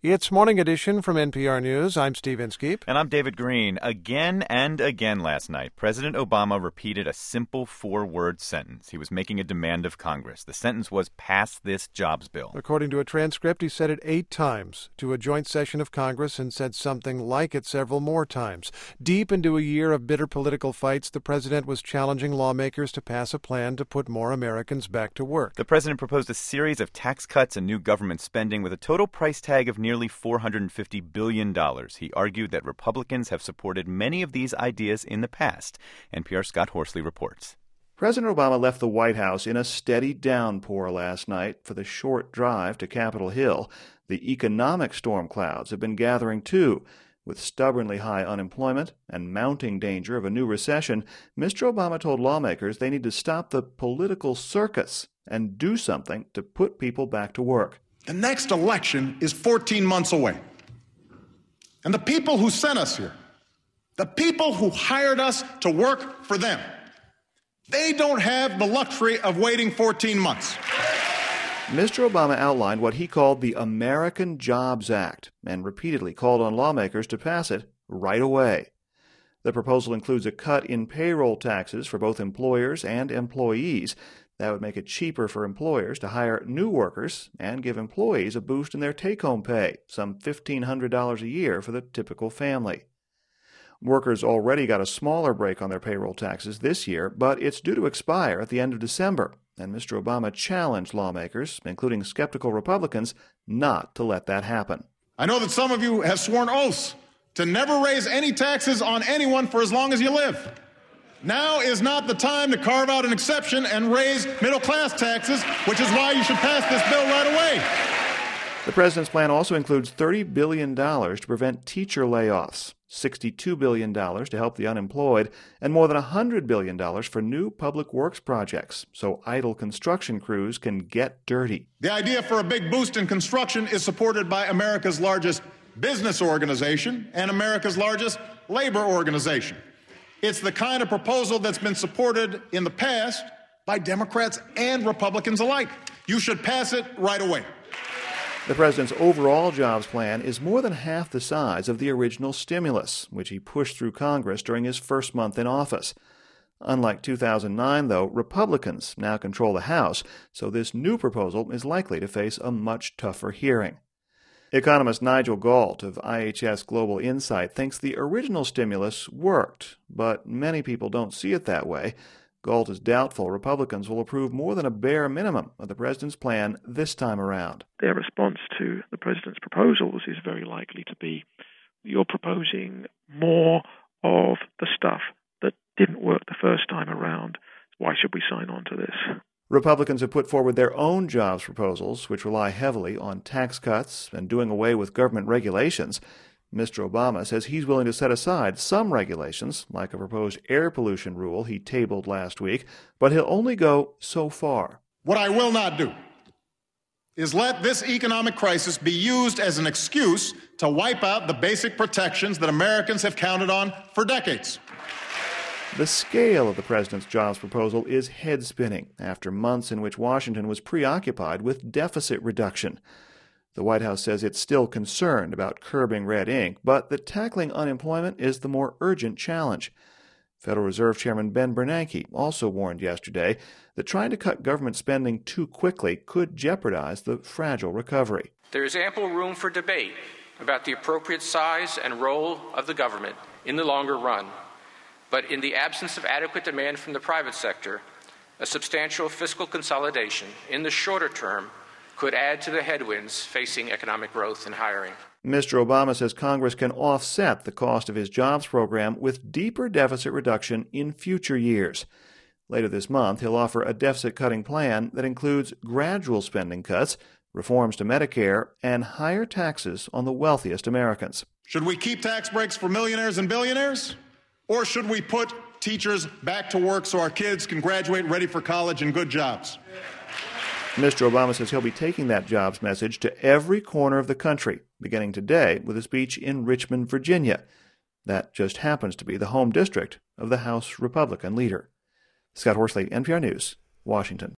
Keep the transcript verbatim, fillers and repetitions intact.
It's Morning Edition from N P R News. I'm Steve Inskeep. And I'm David Green. Again and again last night, President Obama repeated a simple four-word sentence. He was making a demand of Congress. The sentence was, pass this jobs bill. According to a transcript, he said it eight times to a joint session of Congress and said something like it several more times. Deep into a year of bitter political fights, the president was challenging lawmakers to pass a plan to put more Americans back to work. The president proposed a series of tax cuts and new government spending with a total price tag of nearly four hundred fifty billion dollars. He argued that Republicans have supported many of these ideas in the past. N P R's Scott Horsley reports. President Obama left the White House in a steady downpour last night for the short drive to Capitol Hill. The economic storm clouds have been gathering too. With stubbornly high unemployment and mounting danger of a new recession, Mister Obama told lawmakers they need to stop the political circus and do something to put people back to work. The next election is fourteen months away. And the people who sent us here, the people who hired us to work for them, they don't have the luxury of waiting fourteen months. Mister Obama outlined what he called the American Jobs Act and repeatedly called on lawmakers to pass it right away. The proposal includes a cut in payroll taxes for both employers and employees. That would make it cheaper for employers to hire new workers and give employees a boost in their take-home pay, some fifteen hundred dollars a year for the typical family. Workers already got a smaller break on their payroll taxes this year, but it's due to expire at the end of December, and Mister Obama challenged lawmakers, including skeptical Republicans, not to let that happen. I know that some of you have sworn oaths to never raise any taxes on anyone for as long as you live. Now is not the time to carve out an exception and raise middle-class taxes, which is why you should pass this bill right away. The president's plan also includes thirty billion dollars to prevent teacher layoffs, sixty-two billion dollars to help the unemployed, and more than one hundred billion dollars for new public works projects so idle construction crews can get dirty. The idea for a big boost in construction is supported by America's largest business organization and America's largest labor organization. It's the kind of proposal that's been supported in the past by Democrats and Republicans alike. You should pass it right away. The president's overall jobs plan is more than half the size of the original stimulus, which he pushed through Congress during his first month in office. Unlike two thousand nine, though, Republicans now control the House, so this new proposal is likely to face a much tougher hearing. Economist Nigel Galt of I H S Global Insight thinks the original stimulus worked, but many people don't see it that way. Galt is doubtful Republicans will approve more than a bare minimum of the president's plan this time around. Their response to the president's proposals is very likely to be, you're proposing more of the stuff that didn't work the first time around. Why should we sign on to this? Republicans have put forward their own jobs proposals, which rely heavily on tax cuts and doing away with government regulations. Mister Obama says he's willing to set aside some regulations, like a proposed air pollution rule he tabled last week, but he'll only go so far. What I will not do is let this economic crisis be used as an excuse to wipe out the basic protections that Americans have counted on for decades. The scale of the president's jobs proposal is head-spinning after months in which Washington was preoccupied with deficit reduction. The White House says it's still concerned about curbing red ink, but that tackling unemployment is the more urgent challenge. Federal Reserve Chairman Ben Bernanke also warned yesterday that trying to cut government spending too quickly could jeopardize the fragile recovery. There is ample room for debate about the appropriate size and role of the government in the longer run. But in the absence of adequate demand from the private sector, a substantial fiscal consolidation in the shorter term could add to the headwinds facing economic growth and hiring. Mister Obama says Congress can offset the cost of his jobs program with deeper deficit reduction in future years. Later this month, he'll offer a deficit-cutting plan that includes gradual spending cuts, reforms to Medicare, and higher taxes on the wealthiest Americans. Should we keep tax breaks for millionaires and billionaires? Or should we put teachers back to work so our kids can graduate ready for college and good jobs? Mister Obama says he'll be taking that jobs message to every corner of the country, beginning today with a speech in Richmond, Virginia. That just happens to be the home district of the House Republican leader. Scott Horsley, N P R News, Washington.